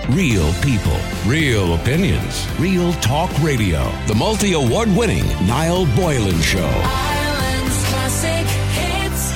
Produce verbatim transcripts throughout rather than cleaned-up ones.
Real people, real opinions, real talk radio. The multi-award winning Niall Boylan Show. Ireland's classic hits.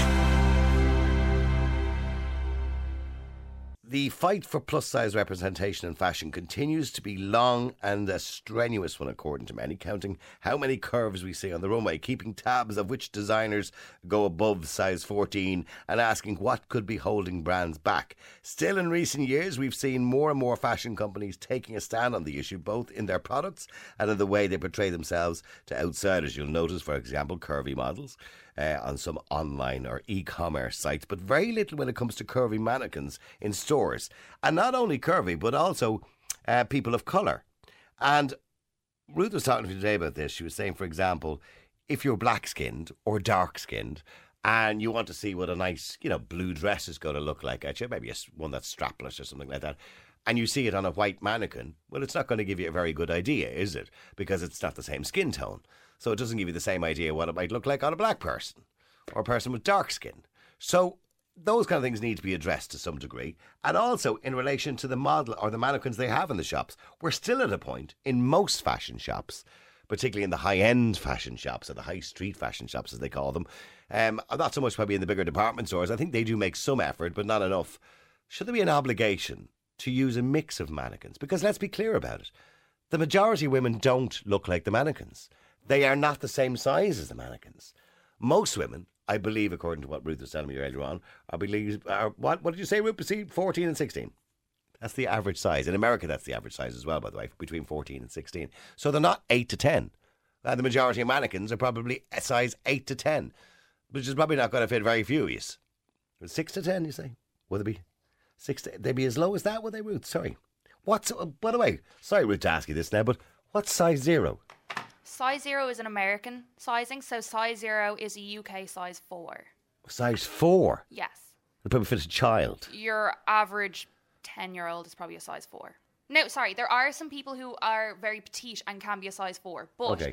The fight for plus-size representation in fashion continues to be long and a strenuous one, according to many, counting how many curves we see on the runway, keeping tabs of which designers go above size fourteen and asking what could be holding brands back. Still, in recent years, we've seen more and more fashion companies taking a stand on the issue, both in their products and in the way they portray themselves to outsiders. You'll notice, for example, curvy models Uh, on some online or e-commerce sites, but very little when it comes to curvy mannequins in stores. And not only curvy, but also uh, people of colour. And Ruth was talking to me today about this. She was saying, for example, if you're black-skinned or dark-skinned and you want to see what a nice, you know, blue dress is going to look like at you, maybe a, one that's strapless or something like that, and you see it on a white mannequin, well, it's not going to give you a very good idea, is it? Because it's not the same skin tone. So it doesn't give you the same idea what it might look like on a black person or a person with dark skin. So those kind of things need to be addressed to some degree. And also in relation to the model or the mannequins they have in the shops, we're still at a point in most fashion shops, particularly in the high-end fashion shops or the high street fashion shops, as they call them. Um, not so much probably in the bigger department stores. I think they do make some effort, but not enough. Should there be an obligation to use a mix of mannequins? Because let's be clear about it. The majority of women don't look like the mannequins. They are not the same size as the mannequins. Most women, I believe, according to what Ruth was telling me earlier on, I believe, are, what, what did you say, Ruth? fourteen and sixteen. That's the average size. In America, that's the average size as well, by the way, between fourteen and sixteen. So they're not eight to ten. And the majority of mannequins are probably a size eight to ten, which is probably not going to fit very few of you. six to ten, you say? Will they be six to, they'd be as low as that, would they, Ruth? Sorry. What's, by the way, sorry, Ruth, to ask you this now, but what's size zero? Size zero is an American sizing, so size zero is a U K size four. Size four? Yes. It'll probably fit a child. Your average ten-year-old is probably a size four. No, sorry, there are some people who are very petite and can be a size four, but okay.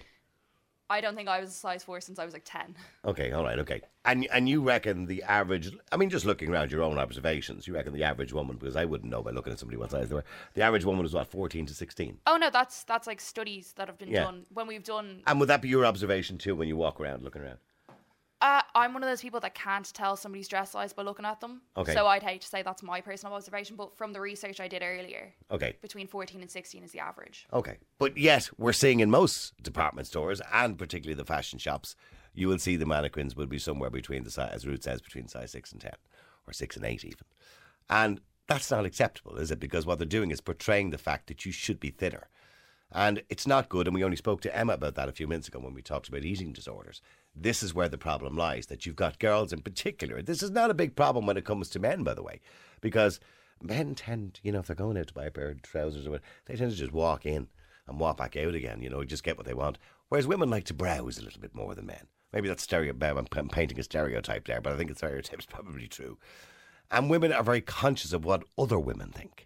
I don't think I was a size four since I was like ten. Okay, all right, okay. And and you reckon the average, I mean, just looking around your own observations, you reckon the average woman, because I wouldn't know by looking at somebody what size they were, the average woman was what, fourteen to sixteen? Oh no, that's that's like studies that have been Yeah. done when we've done. And would that be your observation too when you walk around looking around? Uh, I'm one of those people that can't tell somebody's dress size by looking at them. Okay. So I'd hate to say that's my personal observation, but from the research I did earlier, Okay. between fourteen and sixteen is the average. Okay. But yet, we're seeing in most department stores, and particularly the fashion shops, you will see the mannequins will be somewhere between the size, as Ruth says, between size six and ten, or six and eight even. And that's not acceptable, is it? Because what they're doing is portraying the fact that you should be thinner. And it's not good, and we only spoke to Emma about that a few minutes ago when we talked about eating disorders. This is where the problem lies, that you've got girls in particular. This is not a big problem when it comes to men, by the way, because men tend, you know, if they're going out to buy a pair of trousers or whatever, they tend to just walk in and walk back out again, you know, just get what they want. Whereas women like to browse a little bit more than men. Maybe that's stereo. I'm painting a stereotype there, but I think the stereotype's probably true. And women are very conscious of what other women think.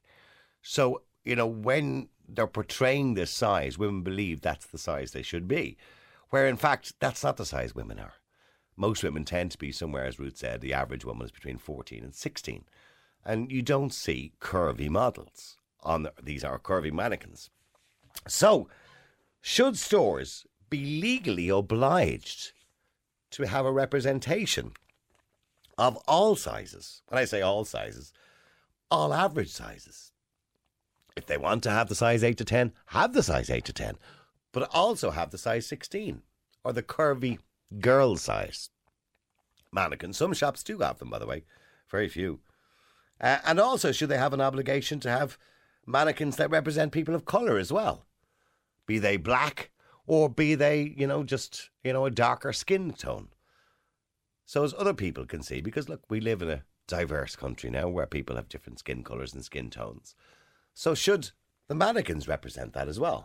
So, you know, when they're portraying this size, women believe that's the size they should be, where in fact that's not the size women are. Most women tend to be somewhere, as Ruth said, the average woman is between fourteen and sixteen, and you don't see curvy models on the, these are curvy mannequins. So should stores be legally obliged to have a representation of all sizes? When I say all sizes, all average sizes. If they want to have the size eight to ten, have the size eight to ten. But also have the size sixteen. Or the curvy girl size mannequin. Some shops do have them, by the way. Very few. Uh, and also, should they have an obligation to have mannequins that represent people of colour as well? Be they black or be they, you know, just, you know, a darker skin tone. So as other people can see, because look, we live in a diverse country now where people have different skin colours and skin tones. So should the mannequins represent that as well?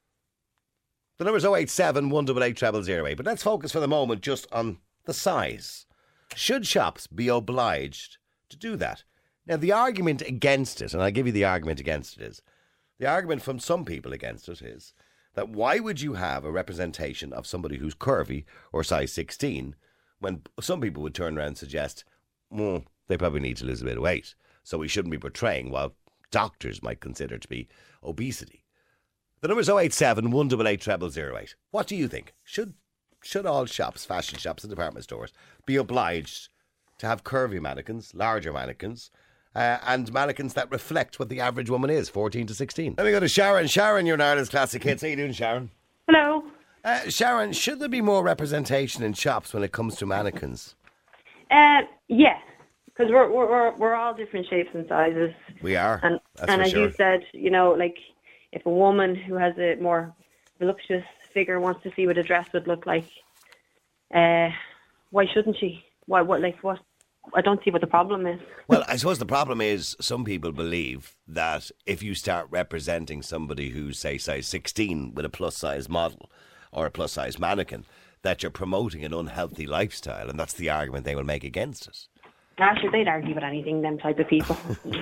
The number is oh eight seven, one eight eight, zero zero zero eight. But let's focus for the moment just on the size. Should shops be obliged to do that? Now, the argument against it, and I'll give you the argument against it, is the argument from some people against it is that why would you have a representation of somebody who's curvy or size sixteen when some people would turn around and suggest, well, they probably need to lose a bit of weight, so we shouldn't be portraying, while doctors might consider to be obesity. The number is oh eight seven, one eight eight, zero zero zero eight. What do you think? Should should all shops, fashion shops and department stores be obliged to have curvy mannequins, larger mannequins, uh, and mannequins that reflect what the average woman is, fourteen to sixteen? Let me go to Sharon. Sharon, you're in Ireland's Classic Hits. How you doing, Sharon? Hello. Uh, Sharon, should there be more representation in shops when it comes to mannequins? Uh, yeah, because we're, we're we're we're all different shapes and sizes. We are. And That's and for as sure. you said, you know, like if a woman who has a more voluptuous figure wants to see what a dress would look like, uh, why shouldn't she? Why? What? Like what? I don't see what the problem is. Well, I suppose the problem is some people believe that if you start representing somebody who's, say, size sixteen with a plus-size model or a plus-size mannequin, that you're promoting an unhealthy lifestyle, and that's the argument they will make against it. Actually, they'd argue with anything, them type of people.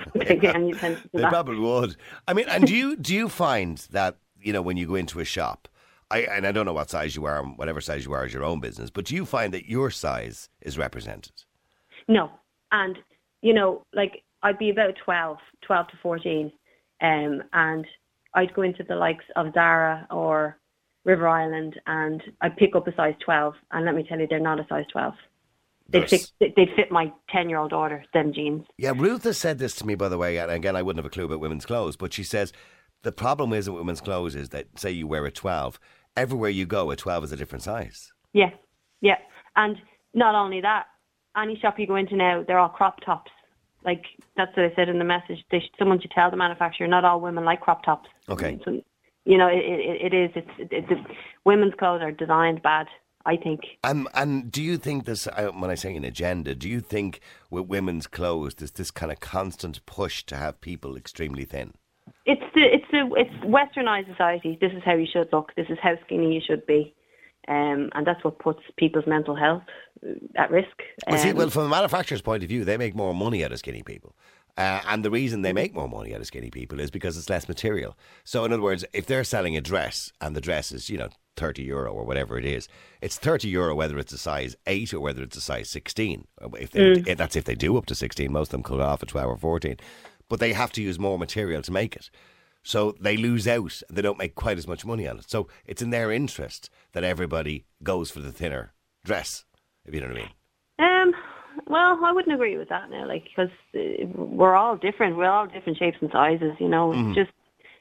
And you tend to do They that. probably would. I mean, and do you do you find that, you know, when you go into a shop, I and I don't know what size you are, whatever size you are is your own business, but do you find that your size is represented? No. And, you know, like, I'd be about twelve, twelve to fourteen, um, and I'd go into the likes of Zara or River Island, and I'd pick up a size twelve, and let me tell you, they're not a size twelve. They'd There's- fit, they'd fit my ten-year-old daughter, them jeans. Yeah, Ruth has said this to me, by the way, and again, I wouldn't have a clue about women's clothes, but she says the problem is with women's clothes is that, say you wear a twelve, everywhere you go, a twelve is a different size. Yeah, yeah. And not only that, any shop you go into now, they're all crop tops. Like, that's what I said in the message. They, sh- someone should tell the manufacturer, not all women like crop tops. Okay. So, you know, it, it, it is. It's it, it, the women's clothes are designed bad, I think. And and do you think this, uh, when I say an agenda, do you think with women's clothes there's this kind of constant push to have people extremely thin? It's the it's the it's westernized society. This is how you should look. This is how skinny you should be, um, and that's what puts people's mental health at risk. Well, see, Um, well, from a manufacturer's point of view, they make more money out of skinny people. Uh, and the reason they make more money out of skinny people is because it's less material. So, in other words, if they're selling a dress and the dress is, you know, thirty euro or whatever it is, it's thirty euro whether it's a size eight or whether it's a size sixteen. If they, if That's if they do up to sixteen. Most of them cut off at twelve or fourteen. But they have to use more material to make it. So they lose out. They don't make quite as much money on it. So it's in their interest that everybody goes for the thinner dress, if you know what I mean. Um, well, I wouldn't agree with that now, like, because uh, we're all different. We're all different shapes and sizes, you know. Mm-hmm. It's just,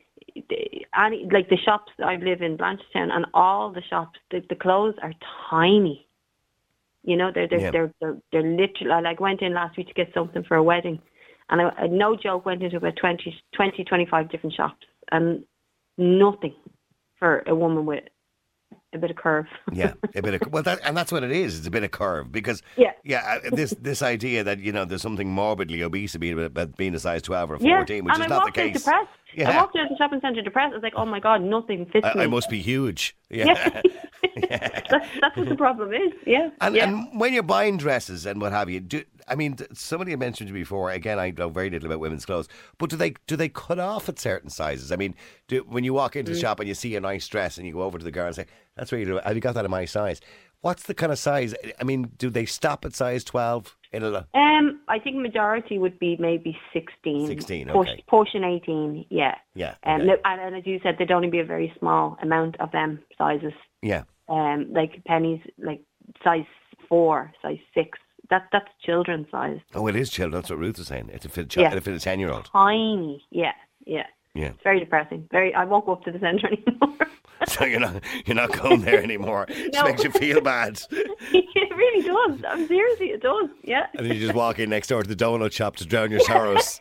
any, like, the shops, I live in Blanchardstown, and all the shops, the, the clothes are tiny. You know, they're, they're, Yeah. they're, they're, they're literally, I like, went in last week to get something for a wedding, and I, I no joke, went into about twenty, twenty, twenty-five different shops, and nothing for a woman with a bit of curve. Yeah, a bit of well, that, and that's what it is. It's a bit of curve because Yeah. yeah. uh, This this idea that you know there's something morbidly obese about about being a size twelve or Yeah, fourteen, which and is I not the walked out case. depressed. I Yeah. walked out of the shopping centre depressed. I was like, oh my God, nothing fits I, me. I must be huge. Yeah. Yeah. that's, that's what the problem is. Yeah. And, yeah. and when you're buying dresses and what have you, do, I mean, th- somebody had mentioned to me before. Again, I know very little about women's clothes, but do they do they cut off at certain sizes? I mean, do, when you walk into the Mm. shop and you see a nice dress and you go over to the girl and say, "That's where you do. Have you got that in my size?" What's the kind of size? I mean, do they stop at size twelve? In a, um, I think majority would be maybe sixteen. sixteen, Push, okay. Pushing eighteen, yeah. Yeah, Um, okay. look, and, and as you said, there'd only be a very small amount of them sizes. yeah. Um, like pennies, like size four, size six. That that's children's size. Oh, it is children. That's what Ruth was saying. It's a fit, Yeah. a fit a ten year old. Tiny. Yeah, yeah. Yeah. It's very depressing. Very. I won't go up to the centre anymore. So you're not you're not going there anymore. It just No. makes you feel bad. It really does. I'm seriously, it does. Yeah. And then you just walk in next door to the donut shop to drown your sorrows.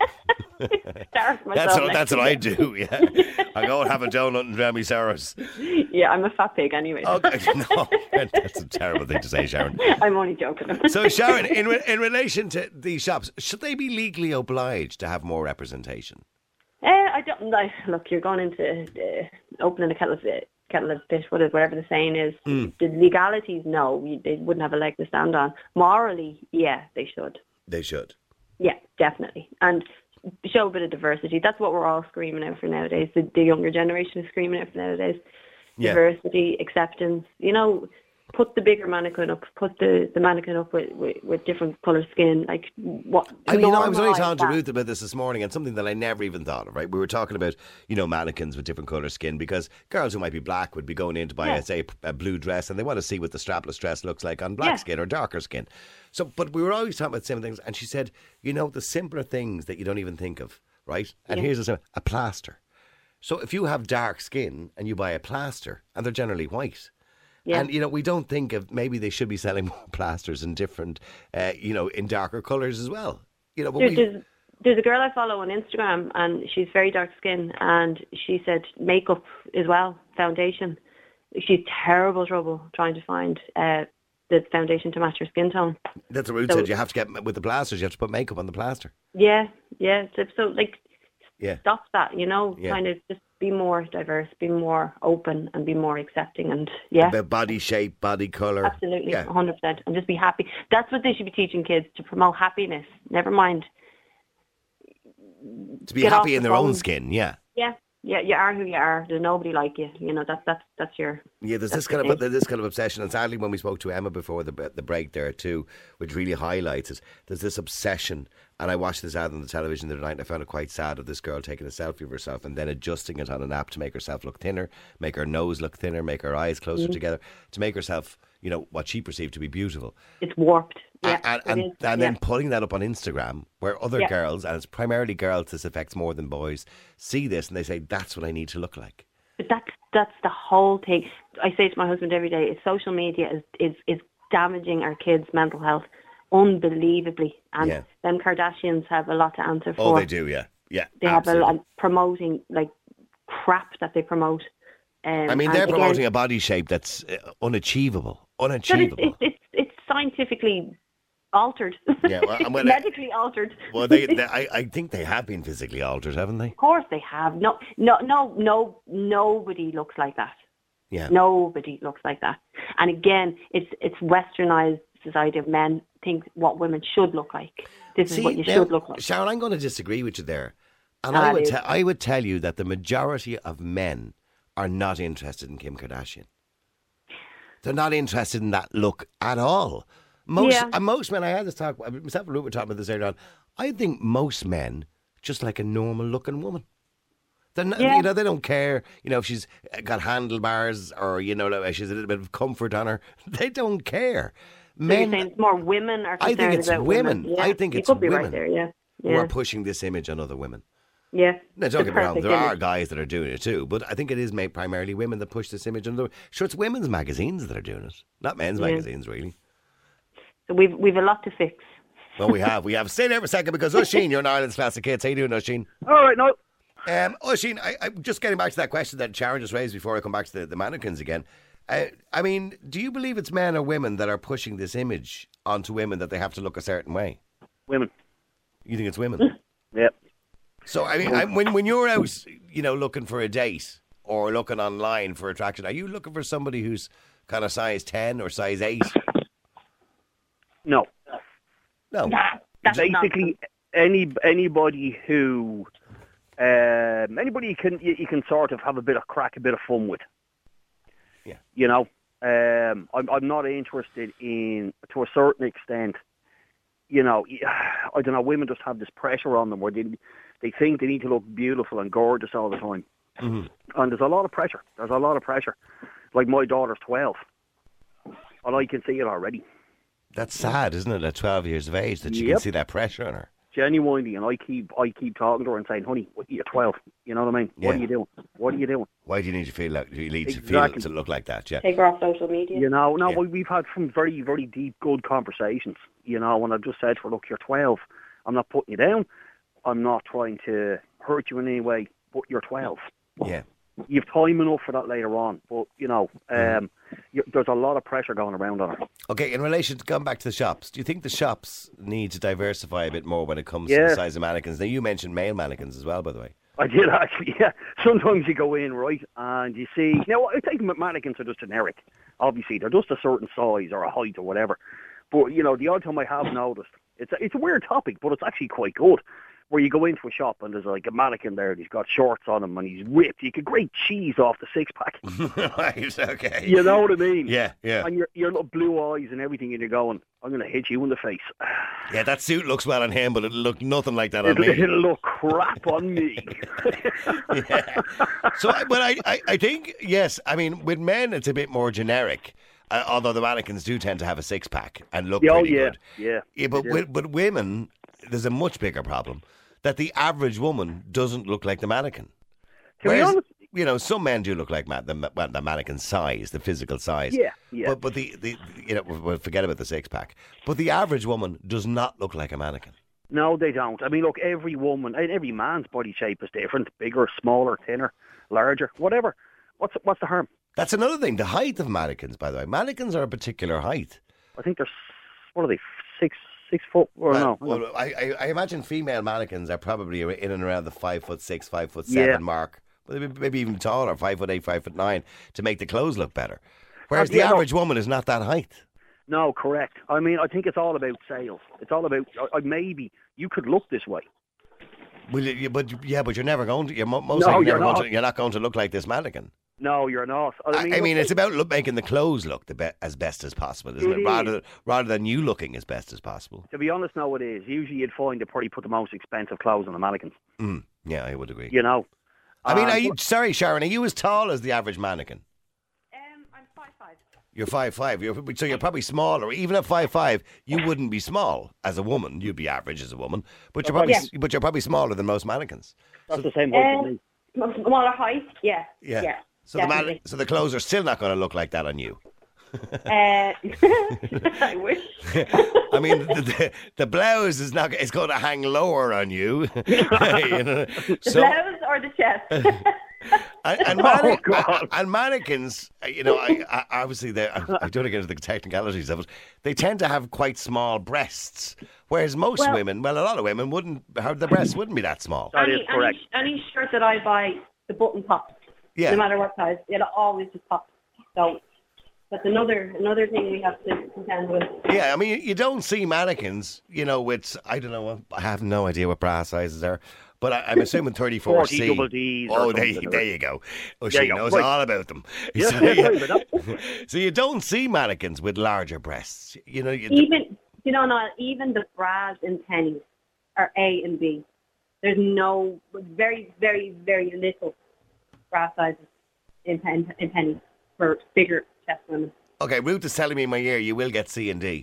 Starve myself That's what next that's to what I it. do. Yeah, I go and have a donut and drown my sorrows. Yeah, I'm a fat pig anyway. Okay, no, that's a terrible thing to say, Sharon. I'm only joking. So, Sharon, in re- in relation to these shops, should they be legally obliged to have more representation? Uh, I don't like. Look, you're going into uh, opening a kettle of uh, kettle of fish, whatever the saying is. Mm. The legalities, no, you, they wouldn't have a leg to stand on. Morally, yeah, they should. They should. Yeah, definitely, and show a bit of diversity. That's what we're all screaming out for nowadays. The, the younger generation is screaming out for nowadays. Yeah. Diversity, acceptance. You know, put the bigger mannequin up, put the, the mannequin up with, with, with different colour skin. Like, what? I mean, you know, I was only normalise talking to that. Ruth about this this morning, and something that I never even thought of, right? We were talking about, you know, mannequins with different colour skin, because girls who might be black would be going in to buy, Yeah. a, say, a blue dress, and they want to see what the strapless dress looks like on black Yeah. skin or darker skin. So, but we were always talking about the same things, and she said, you know, the simpler things that you don't even think of, right? And Yeah. here's a, a plaster. So if you have dark skin and you buy a plaster, and they're generally white, Yeah. and, you know, we don't think of maybe they should be selling more plasters in different, uh, you know, in darker colours as well. You know, but There's, we, there's, there's a girl I follow on Instagram, and she's very dark skin, and she said makeup as well, foundation. She's terrible trouble trying to find uh, the foundation to match her skin tone. that's what Ruth so- said. You have to get, with the plasters, you have to put makeup on the plaster. Yeah, yeah. So, so like, Yeah. stop that, you know, Yeah. kind of just be more diverse, be more open, and be more accepting, and yeah. About body shape, body colour. Absolutely, Yeah. one hundred percent. And just be happy. That's what they should be teaching kids, to promote happiness. Never mind. To be Get off happy in the their own phone. skin, yeah. Yeah, yeah, you are who you are. There's nobody like you. You know, that's that's that's your... Yeah, there's That's this kind the of thing. this kind of obsession, and sadly, when we spoke to Emma before the the break there too, which really highlights it. There's this obsession, and I watched this ad on the television the other night, and I found it quite sad, of this girl taking a selfie of herself and then adjusting it on an app to make herself look thinner, make her nose look thinner, make her eyes closer Mm-hmm. together, to make herself, you know, what she perceived to be beautiful. It's warped. Yeah, and it and, is. and Yeah. then putting that up on Instagram, where other Yeah. girls, and it's primarily girls, this affects more than boys, see this and they say, that's what I need to look like. But that's that's the whole thing. I say to my husband every day, is social media is, is, is damaging our kids' mental health unbelievably. And Yeah. them Kardashians have a lot to answer for. Oh, they do, yeah. Yeah, They have a absolutely. lot promoting, like, crap that they promote. Um, I mean, and they're again, promoting a body shape that's uh, unachievable. but Unachievable. it's, it's, it's, it's scientifically altered. Yeah, well, and when- medically altered. Well, they, they I, I think they have been physically altered, haven't they? Of course they have. No, no, no, no. Nobody looks like that. Yeah. Nobody looks like that. And again, it's it's westernized society of men think what women should look like. This See, is what you now, should look like. Sharon, I'm going to disagree with you there. And Ah, I would, dude. te- I would tell you that the majority of men are not interested in Kim Kardashian. They're not interested in that look at all. Most, Yeah. uh, most men, I had this talk, myself and Ruth were talking about this earlier on, I think most men just like a normal looking woman. They're not, Yeah. you know, they don't care, you know, if she's got handlebars or, you know, like she's a little bit of comfort on her. They don't care. So you're Men saying it's more women are I think concerned it's about women. Yeah, I think you it's could be women right there. Yeah, who yeah, are pushing this image on other women. yeah. Now, don't The get me wrong, perfect there are image. guys that are doing it too, but I think it is made primarily women that push this image on other. Sure, it's women's magazines that are doing it, not men's Yeah. magazines, really. So we've we've a lot to fix. Well, we have. We have. Stay there for a second, because Oisin, you're an Ireland's classic kids. How you doing, Oisin? All right, no. Um, Oisin, I, I'm just getting back to that question that Sharon just raised before I come back to the, the mannequins again. Uh, I mean, do you believe it's men or women that are pushing this image onto women that they have to look a certain way? Women. You think it's women? Yeah. So, I mean, I, when when you're out, you know, looking for a date or looking online for attraction, are you looking for somebody who's kind of size ten or size eight? No. No. That's Basically, any anybody who um, anybody you can you, you can sort of have a bit of crack, a bit of fun with. Yeah. You know, um, I'm I'm not interested in, to a certain extent. You know, I don't know. Women just have this pressure on them where they they think they need to look beautiful and gorgeous all the time, Mm-hmm. and there's a lot of pressure. There's a lot of pressure. Like, my daughter's twelve, and I can see it already. That's sad, isn't it? At twelve years of age, that you can Yep. see that pressure on her. Genuinely, and I keep I keep talking to her and saying, "Honey, what- you're twelve. You know what I mean? What Yeah. are you doing? What are you doing?" Why do you need to feel like you need to Exactly. feel to look like that? Yeah. Take her off social media. You know, no, Yeah. we- we've had some very, very deep, good conversations. You know, and I've just said to her, "Look, you're twelve. I'm not putting you down. I'm not trying to hurt you in any way, but you're twelve. Yeah. You've time enough for that later on. But you know, Mm-hmm. um, you, there's a lot of pressure going around on her. Okay, in relation to going back to the shops, do you think the shops need to diversify a bit more when it comes to Yeah. the size of mannequins? Now, you mentioned male mannequins as well, by the way. I did actually, yeah. Sometimes you go in, right, and you see... Now, I think mannequins are just generic. Obviously, they're just a certain size or a height or whatever. But, you know, the odd time I have noticed, it's a, it's a weird topic, but it's actually quite good. where you go into a shop and there's like a mannequin there and he's got shorts on him and he's ripped. You could grate cheese off the six pack. Right, okay. You know what I mean? Yeah, yeah. And your your little blue eyes and everything, and you're going, I'm going to hit you in the face. Yeah, that suit looks well on him, but it'll look nothing like that on It'll, me. it'll look crap on me. Yeah. So, I- but I, I, I think, yes, I mean, with men it's a bit more generic, uh, although the mannequins do tend to have a six-pack and look Oh, pretty yeah, good. yeah. Yeah, but, Yeah. with, but women, there's a much bigger problem, that the average woman doesn't look like the mannequin. To be honest, you know, some men do look like ma- the, ma- well, the mannequin size, the physical size. Yeah, yeah. But, but the, the, you know, we'll forget about the six-pack. But the average woman does not look like a mannequin. no, they don't. I mean, look, every woman, and every man's body shape is different. Bigger, smaller, thinner, larger, whatever. What's what's the harm? That's another thing, the height of mannequins, by the way. Mannequins are a particular height. I think there's, what are they, six six foot, or Well, no? well, I, I, I imagine female mannequins are probably in and around the five foot six, five foot seven Yeah. mark. But maybe maybe even taller, five foot eight, five foot nine, to make the clothes look better. Whereas Uh, the yeah, no. average woman is not that height. No, correct. I mean, I think it's all about sales. It's all about, I, I, maybe you could look this way. Well, you, you- but yeah, but you're never going to. You're mo- most No, likely you're never going not. to. You're not going to look like this mannequin. No, you're not. I I mean, I look, mean, it's about look, making the clothes look the be- as best as possible, isn't it? It Rather is. rather than you looking as best as possible. to be honest, no, it is. Usually you'd find they probably put the most expensive clothes on the mannequins, Mm, yeah, I would agree. you know. I mean, Um, are you sorry, Sharon? Are you as tall as the average mannequin? Um, I'm five five. You're five five. You're, so you're probably smaller. Even at five five, you wouldn't be small as a woman. You'd be average as a woman, but you're probably Yeah. but you're probably smaller than most mannequins. That's the same height as Um, me. sm- smaller height, yeah. Yeah. Yeah. So the man, definitely. so the clothes are still not going to look like that on you. Uh, I wish. I mean, the, the, the blouse is not. It's going to hang lower on you. You know? The So blouse or the chest? and, and, Oh, manne- God. and mannequins, uh, you know, I, I, obviously they. I, I don't get into the technicalities of it. They tend to have quite small breasts, whereas most Well- women, well, a lot of women wouldn't. Have the breasts wouldn't be that small. That any, is correct. Any, any shirt that I buy, the button pops. Yeah. No matter what size, it'll always just pop. So that's another another thing we have to contend with. Yeah, I mean, you- you don't see mannequins, you know, with, I don't know, I have no idea what bra sizes are, but I, I'm assuming thirty-four C. forty double Ds or Oh, there, you- something. there you go. Oh, There she you go. knows Right. all about them. Yeah, So, yeah, yeah. sorry about that. So you don't see mannequins with larger breasts. You know, you Even you know, not even the bras in pennies are A and B. There's no very, very, very little bra sizes in pen, in pennies for bigger chest women. okay, Ruth is telling me in my ear you will get C and D.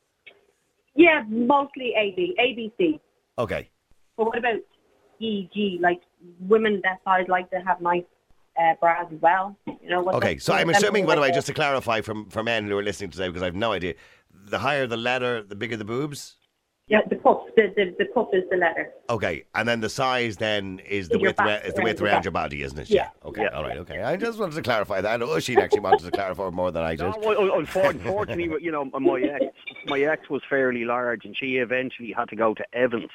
Yeah, mostly A B, A B C. Okay. But what about E G? Like women that size like to have nice uh, bras as well. You know. What Okay, the- so I'm them assuming, by the like way, that. just to clarify from, for men who are listening today, because I have no idea, the higher the letter, the bigger the boobs? Yeah, the cup. The, the the cup is the letter. Okay, and then the size then is the Is your width, back, ra- is the around width your around back. your body, isn't it? Yeah. Okay, Yeah. all right, okay. I just wanted to clarify that. I know she actually wanted to clarify more than I did. No, well, unfortunately, unfortunately, you know, my ex, my ex was fairly large, and she eventually had to go to Evans.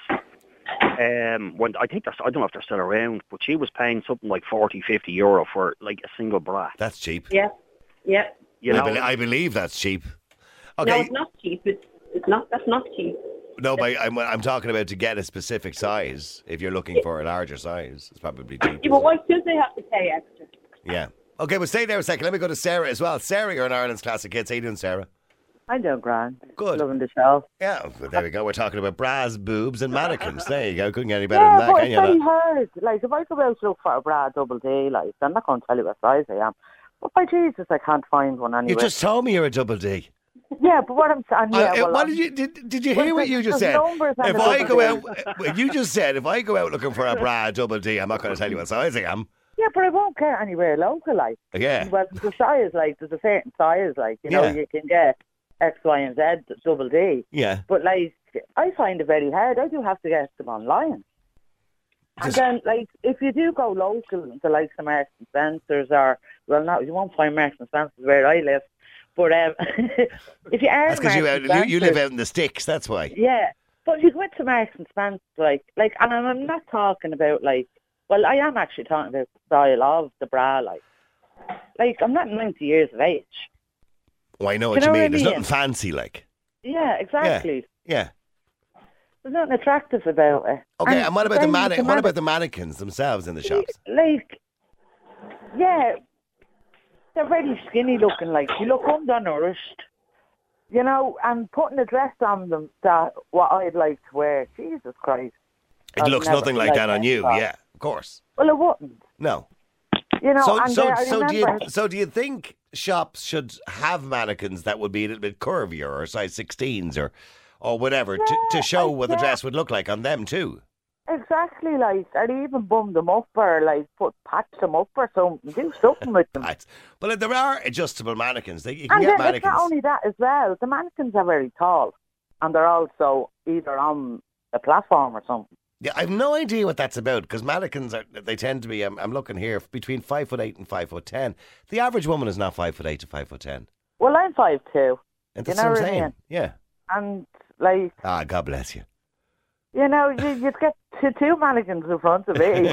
Um, when I think they're, I don't know if they're still around, but she was paying something like forty, fifty euro for like a single bra. That's cheap. Yeah, yeah. You I, know, bel I believe that's cheap. No, Okay, it's not cheap. It's it's not. That's not cheap. no, but I'm, I'm talking about to get a specific size. If you're looking for a larger size, it's probably cheap. Yeah, but why should they have to pay extra? Yeah. Okay, but stay there a second. Let me go to Sarah as well. Sarah, you're in Ireland's Classic Hits. How you doing, Sarah? I'm doing grand. Good. Loving the show. Yeah, well, there we go. We're talking about bras, boobs, and mannequins. There you go. Couldn't get any better Yeah, than that, but can it's you? very Not? hard. Like, if I go out to look for a bra double D, like, I'm not going to tell you what size I am. But by Jesus, I can't find one anyway. You just told me you're a double D. Yeah, but what I'm saying, yeah, Uh, well, what I'm- did you did, did you Well, hear what you just there's said? numbers on If the I double go out, D. well, you just said if I go out looking for a bra double D, I'm not going to tell you what size I am. yeah, but I won't get anywhere local, like. Yeah. Well, the size, like, there's a certain size, like, you know, Yeah. you can get X, Y, and Z double D. Yeah. But, like, I find it very hard. I do have to get them online. And Just- then, like, if you do go local to, like, some Marks and Spencer's or, well, no, you won't find Marks and Spencer's where I live. But um, if you are That's because you, Marks out- and you you live Spencer's- out in the sticks. That's why. Yeah. But if you go into Marks and Spencer's, like, like, and I'm I'm not talking about, like, well, I am actually talking about the style of the bra, like. Like, I'm not ninety years of age. Oh, I know Do what you you know what mean. I There's mean? nothing fancy like. Yeah, exactly. Yeah. There's nothing attractive about it. Okay, and, And what about the then manne- the What about the mannequins themselves in the shops? Like, yeah, they're very skinny looking. Like, you look undernourished, you know, and putting a dress on them that what I'd like to wear. Jesus Christ. It I'd looks never nothing like like that on that. you. Oh. Yeah, of course. Well, it wouldn't. No. You know, So, and so, uh, I so do you remember- so do you think shops should have mannequins that would be a little bit curvier or size sixteens or or whatever to, to show what the yeah. dress would look like on them too? Exactly, like, or even bum them up or, like, put patch them up or something. Do something with them. Right. But there are adjustable mannequins. They, you can And get then it's mannequins. not only that as well. The mannequins are very tall, and they're also either on a platform or something. Yeah, I've no idea what that's about because mannequins are. They tend to be. I'm, I'm looking here between five foot eight and five foot ten. The average woman is not five foot eight to five foot ten. Well, I'm five two, And that's You know what I'm what I saying. mean? Yeah. and like, Ah, God bless you. you know, you, you'd get two, two mannequins in front of me.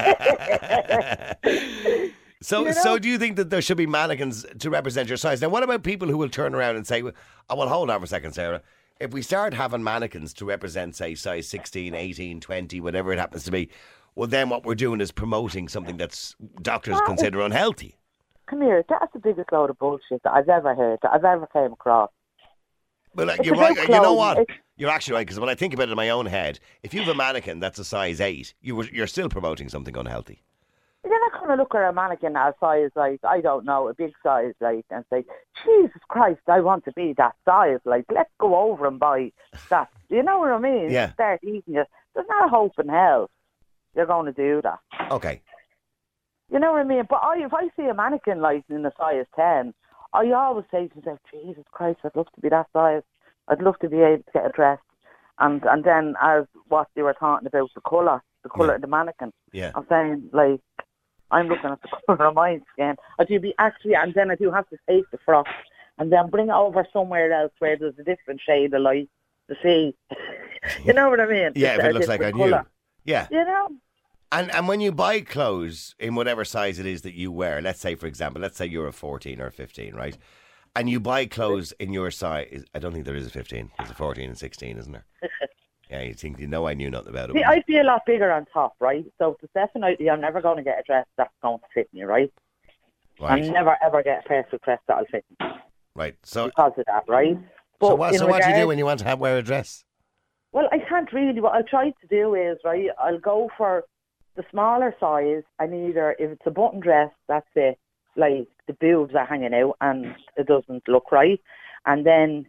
So, You know? so do you think that there should be mannequins to represent your size? Now, what about people who will turn around and say, "Oh, well, hold on for a second, Sarah. If we start having mannequins to represent, say, size sixteen, eighteen, twenty, whatever it happens to be, well, then what we're doing is promoting something that's doctors That is- consider unhealthy." Come here, that's the biggest load of bullshit that I've ever heard, that I've ever came across. But like, It's you're about right. You know clothes. what? It's- You're actually right because when I think about it in my own head, if you have a mannequin that's a size eight, you were, you're still promoting something unhealthy. You're not going to look at a mannequin at a size, like, I don't know, a big size, like, and say, Jesus Christ, I want to be that size. Like, let's go over and buy that. You know what I mean? Yeah. Start eating it. There's not a hope in hell you're going to do that. Okay. You know what I mean? But I, if I see a mannequin, like, in a size ten, I always say to myself, Jesus Christ, I'd love to be that size. I'd love to be able to get a dress. And and then as what they were talking about, the colour, the colour Yeah. of the mannequin, Yeah. I'm saying, like, I'm looking at the colour of my skin. I do be actually, and then I do have to take the frock and then bring it over somewhere else where there's a different shade of light to see. You know what I mean? Yeah, if It's a it looks like on different you. colour. Yeah. You know? And and when you buy clothes in whatever size it is that you wear, let's say, for example, let's say you're a fourteen or a fifteen, right? And you buy clothes in your size. I don't think there is a fifteen. There's a fourteen and sixteen, isn't there? Yeah, you think, you know, I knew nothing about it. See, I'd be a lot bigger on top, right? So to definitely, I'm never going to get a dress that's going to fit me, right? Right, I'll never ever get a perfect dress that'll fit me right. So, because of that, right? so But what, in so what do you do regards- when you want to have, wear a dress? Well, I can't really. What I'll try to do is, right, I'll go for the smaller size, and either, if it's a button dress, that's it, like, the boobs are hanging out and it doesn't look right. And then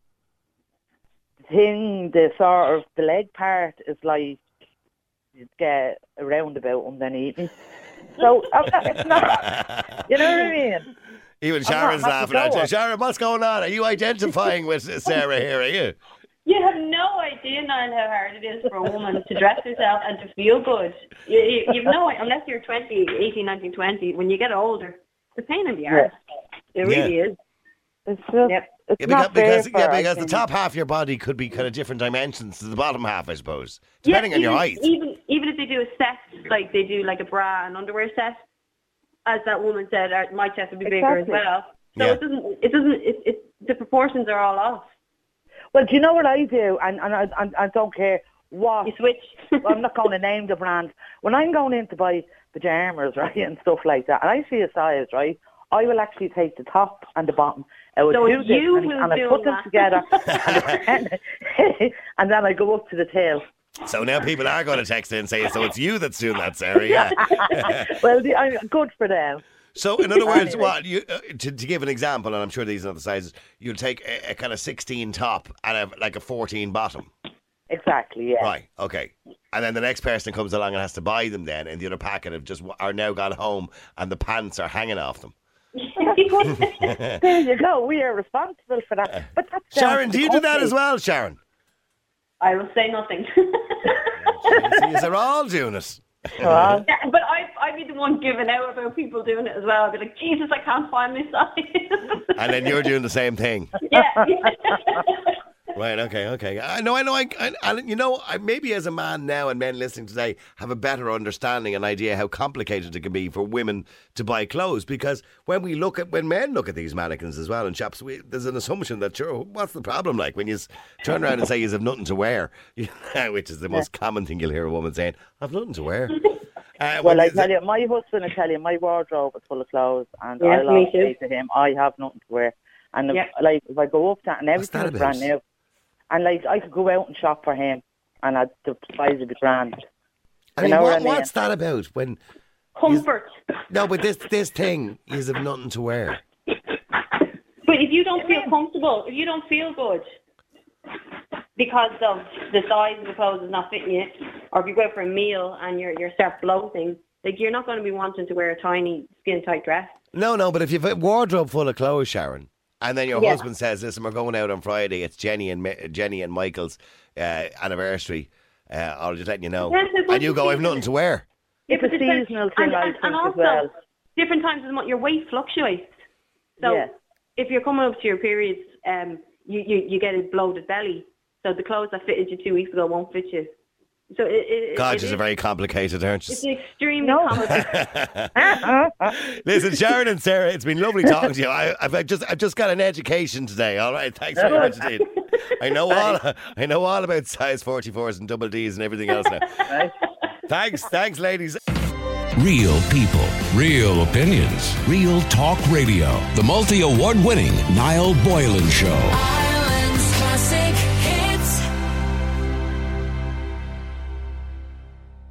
the thing, the sort of, the leg part is like, you get a roundabout underneath me. So, I'm not, it's not, you know what I mean? Even not Sharon's happy laughing at you. going. Sharon, what's going on? Are you identifying with Sarah here, are you? You have no idea, Niall, how hard it is for a woman to dress herself and to feel good. You, you, you've no, unless you're twenty, eighteen, nineteen, twenty, when you get older, it's a pain in the arse. It really is. It's just, Yep. it's Yeah, not because, fair because, yeah, for, I because the think. top half of your body could be kind of different dimensions to the bottom half, I suppose, depending Yeah, on your even, height. Even even if they do a set, like they do like a bra and underwear set, as that woman said, our, my chest would be bigger as Exactly. well. So Yeah. it doesn't, it doesn't, it, it, the proportions are all off. Well, do you know what I do? And, and I, and I don't care what. You switch. Well, I'm not going to name the brand. When I'm going in to buy pajamas, right, and stuff like that, and I see a size, right, I will actually take the top and the bottom. I will So do this you and, will and I do put them that. together, and, then, and then I go up to the tail. So now people are going to text in and say, so it's you that's doing that, Sarah, yeah. Well, the, I'm good for them. So, in other words, Anyway. what you uh, to, to give an example, and I'm sure these are the sizes, you'll take a, a kind of sixteen top and a, like a fourteen bottom. Exactly, yeah. Right, okay. And then the next person comes along and has to buy them then in the other packet have just are now gone home and the pants are hanging off them. There you go. We are responsible for that. But that's down Sharon, to do you the do that company. as well, Sharon? I will say nothing. These are all doing it. Well, Yeah, but I, I'd be the one giving out about people doing it as well. I'd be like, Jesus, I can't find my size. And then you're doing the same thing. yeah. Right, okay, okay. I know, I know. I, I, I you know, I, maybe as a man now and men listening today have a better understanding and idea how complicated it can be for women to buy clothes. Because when we look at, when men look at these mannequins as well in shops, we, there's an assumption that, sure, what's the problem? Like when you s- turn around and say you have nothing to wear, which is the most common thing you'll hear a woman saying, I've nothing to wear. Uh, Well, I is tell it- you, my husband will tell you, my wardrobe is full of clothes, and Yeah, I'll me always too. say to him, I have nothing to wear. And if, Yeah. like, if I go up to and What's everything that is about? brand new, and like I could go out and shop for him, and I'd, the price would be grand. I You mean, know what, what I mean? what's that about? When Comfort. no, but this this thing is of nothing to wear. But if you don't feel comfortable, if you don't feel good because of the size of the clothes is not fitting you, or if you go out for a meal and you're you're start bloating, like you're not going to be wanting to wear a tiny skin tight dress. No, no, but if you've a wardrobe full of clothes, Sharon, and then your Yeah. husband says, "Listen, we're going out on Friday. It's Jenny and Ma- Jenny and Michael's uh, anniversary. Uh, I'll just letting you know." Yes, it's And you go, what "I've nothing to wear." It's a but it's- seasonal thing, and, I and, think, and as also, well. different times of the month, your weight fluctuates. So Yeah. if you're coming up to your periods, um, you, you, you get a bloated belly. So the clothes that fitted you two weeks ago won't fit you. So it, it, God, it she's is- a very complicated, aren't It's you? extremely No. complicated. Listen, Sharon and Sarah, it's been lovely talking to you. I, I've just I've just got an education today. All right, thanks very much indeed. I know all I know all about size forty-fours and double D's and everything else now. Right? Thanks, thanks, ladies. Real people, real opinions, real talk radio. The multi-award winning Niall Boylan Show. Ireland's classic